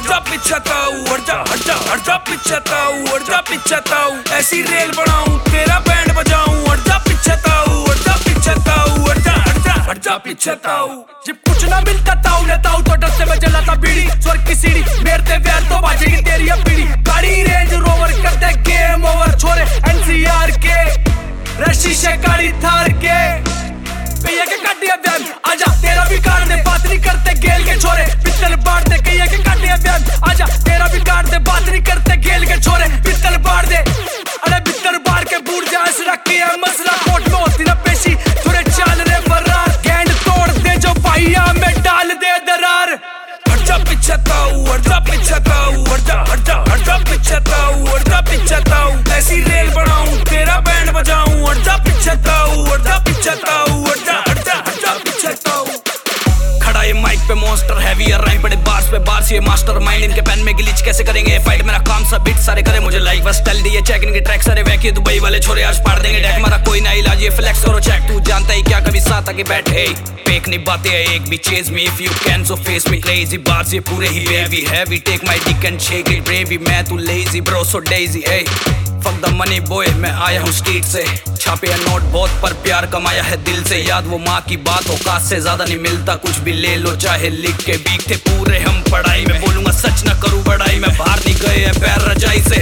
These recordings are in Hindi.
जा पीछे ताऊ, हट जा हट जा हट जा पीछे ताऊ, हट जा पीछे ताऊ, ऐसी रेल बनाऊं तेरा बैंड बजाऊं, हट जा पीछे ताऊ, हट जा पीछे ताऊ, हट जा हट जा हट जा पीछे ताऊ। जब कुछ ना मिलता ताऊ ने ताऊ तो डर से मैं जलाता बीड़ी, स्वर्ग की सीढ़ी मेरे व्यार तो बाजेगी तेरी अब पीढ़ी, गाड़ी रेंज रोवर करते गेम ओवर, छोरे एनसीआर के रशी से गाड़ी थार के कहिए के काटिया बयान आजा तेरा भी काट दे, बात नहीं करते गेल के छोरे पिस्तल बांट दे, कहिए के काटिया बयान आजा तेरा भी काट दे, बात नहीं करते गेल के छोरे पिस्तल बांट दे, अरे पिस्तल बार के बूढ़ जा रखी है मसला, कोर्ट में होती ना पेशी थोड़े चाल रे फरार, गेंद तोड़ दे जो पाइया में डाल दे दरार, हट जा पीछे ताऊ, हट जा पीछे ताऊ, हट जा हट जा हट जा पीछे ताऊ, हट जा पीछे ताऊ, ऐसी रेल बनाऊं तेरा बैंड बजाऊं, हट जा पीछे ताऊ, हट जा पीछे ताऊ, हट जा हट जा हट जा पीछे ताऊ। खड़ा ये माइक पे मॉन्स्टर हैवी राइम पड़े बार्स पे बार्स, ये मास्टर माइंड इनके पेन में ग्लिच कैसे करेंगे फाइट, मेरा काम सब बिट सारे करे मुझे लाइक बस टेल दी, ये चेक इनके ट्रैक सारे वैके दुबई वाले छोरे आज पाड़ देंगे डैक, हमारा कोई ना इलाज ये फ्लेक्स और चेक, तू जानता ही क्या कभी साथ आके बैठे फेक नहीं बातें एक भी chase me if you can so face me crazy bars ये पूरे ही baby heavy take my dick and shake it baby, मैं तू lazy bro so daisy hey fuck the money boy, मैं आया हूँ स्ट्रीट से, छापे है नोट बहुत पर प्यार कमाया है दिल से, याद वो माँ की बात औकात से ज्यादा नहीं मिलता, कुछ भी ले लो चाहे लिख के बीक थे पूरे हम पढ़ाई में, बोलूंगा सच ना करूँ बड़ाई में, बाहर नहीं गए हैं पैर रजाई से,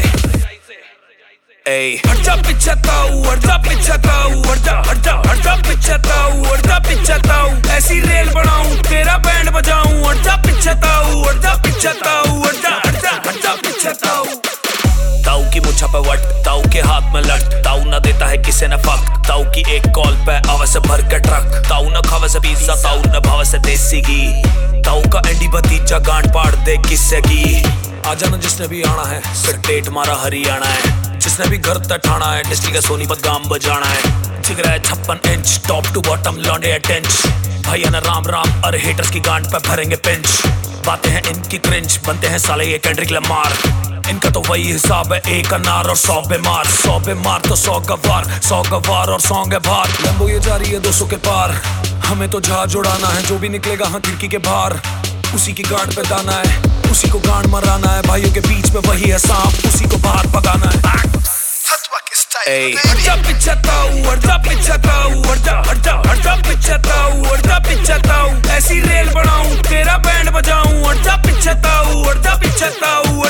हट जा पीछे ताऊ, हट जा पीछे ताऊ, हट जा हट जा हट जा पीछे ताऊ, हट जा पीछे ताऊ, ऐसी रेल बनाऊं तेरा बैंड बजाऊं, हट जा पीछे ताऊ, हट जा पीछे ताऊ, हट जा हट जा हट जा पीछे ताऊ। ताऊ की मुछा पे वट, ताऊ के हाथ में लट, ताऊ न देता है किसे न फक, ताऊ की एक कॉल पे आवे से भर के ट्रक, ताऊ न खावे से पिज्जा, ताऊ न भावे से देसी घी, ताऊ का एंडी भतीजा गांड पाड़ दे किससे की, आजा न जिसने भी आना है स्टेट मारा हरियाणा है, जिसने भी घर तक ठाना है डिस्ट्रिक्ट का सोनीपत गांव बजाना है, जिगरा है 56 इंच टॉप टू बॉटम लौंडे अटेंच, भैया न राम राम अरे हेटर्स की गांड पे भरेंगे पिंच, बातें हैं इनकी क्रिंच बनते हैं साले ये केंड्रिक लमार, इनका तो वही हिसाब है एक अनार और 100 बीमार तो 100 गवार और 100 है भार, लंबो ये जा रही है 200 के पार, हमें तो जहाज उड़ाना है जो भी निकलेगा हाँ खिड़की के बाहर, उसी की गांड पे दाना है उसी को गांड मराना है, भाइयों के बीच में वही है सांप उसी को बाहर भगाना है। हट जा पीछे ताऊ, हट जा पीछे ताऊ, हट जा हट जा हट जा पीछे ताऊ, हट जा पीछे ताऊ, ऐसी रेल बनाऊं तेरा बैंड बजाऊं, हट जा पीछे ताऊ, हट जा पीछे ताऊ।